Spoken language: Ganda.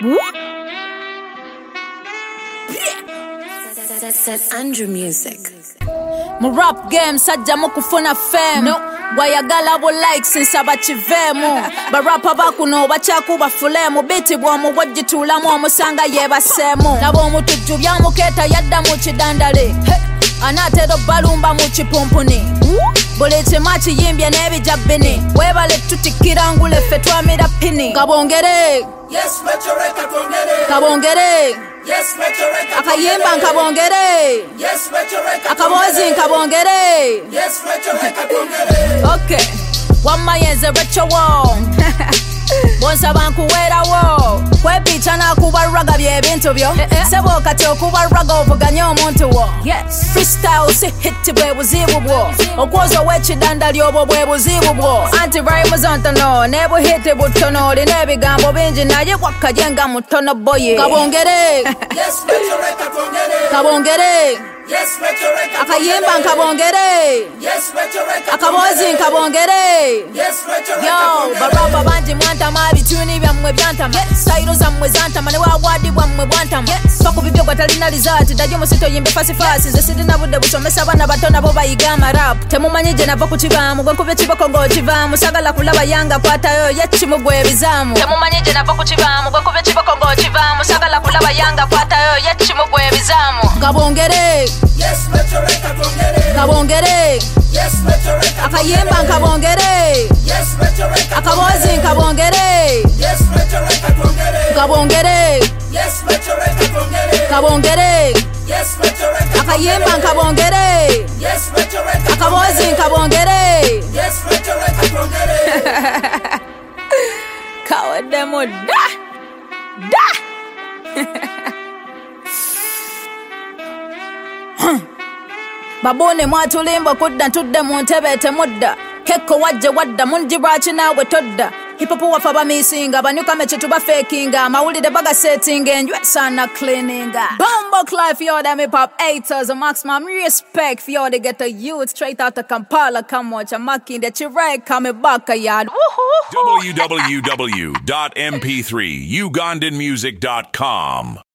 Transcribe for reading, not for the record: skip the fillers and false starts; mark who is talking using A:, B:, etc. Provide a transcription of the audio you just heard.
A: St. Andrew Music.
B: Mu rap game sajja mukufuna fame no. Gwayagala bo likes nsaba kivemu barapa bakuno bakyakuba fulemu biti bwomu bwagitulamu omusanga yebaseemu nabo omutujju byamuketa yadda mu kidandale anatero balumba mu kipumpuni buli kimu kiyimbye n'ebijabbini webale tutikira ngule ffe twamira pini kabongere
C: Yes, Metroreka Kongere.
B: kabongere
C: Yes, Metroreka
B: akayimba nkabongere
C: Yes, Metroreka
B: akabozi nkabongere
C: Yes, Metroreka Kongere.
B: okay wamayenze rechowo bonsaba nkuweerawo kwepica nakubarraga byebintu byo sebo kati okubarraga ovuganya omuntu wo freestyle si hit bwe buzibu bwo okwoza ow'ekidanda lyobwo bwe buzibu bwo anti rhymes ntono ne buhiti butono olina ebigambo bingi naye gwakkajenga mutono boye kabongere
C: Yes, Metroreka Kongere.
B: kabongere
C: Yes, Metroreka
B: akayimba nkabongere
C: Yes, Metroreka
B: akabozi nkabongere
C: Yes, Metroreka
B: yo barapa banji mwantama bituni byammwe byantama sayiro zammwe zantama ne wabwadi bwammwe bwantama bakubibyo gwatalina lizaati dajjo musito yimbe fasifasi nze sirina budde busomesa abaana bato nabo bayiga amarap temumanyi gye nava ku kibaamu gwe nkubye kiboko ng'okivaamu sagala kulaba yanga kwatayo yekimu gwe ebizaamu temumanyi gye nava ku kibaamu gwe nkubye kiboko ng'okivaamu sagala kulaba yanga kwatayo yekimu gwe ebizaamu kabongere
C: Yes, Metroreka Kongere.
B: kabongere
C: Yes, Metroreka
B: akayimba nkabongere
C: Yes, Metroreka
B: akabozi nkabongere
C: Yes, Metroreka Kongere.
B: kabongere
C: Yes, Metroreka Kongere.
B: kabongere
C: Yes, Metroreka
B: akayimba nkabongere
C: Yes, Metroreka
B: akabozi nkabongere
C: Yes, Metroreka Kongere.
B: kaweddemu da babone mwatulimba kudda ntudde mu ntebe temudda kekko wajje wadda mungi lwaki naawe todda hipopu wafa bamisinga banyukame kituba fakinga amawulire bagasetinga enjwe sana cleaninga bombo cly for all them hip-hop haters a maximum respect for all they get a youth straight out of Kampala come watch a making that you right coming back a yard
D: www.mp3ugandanmusic.com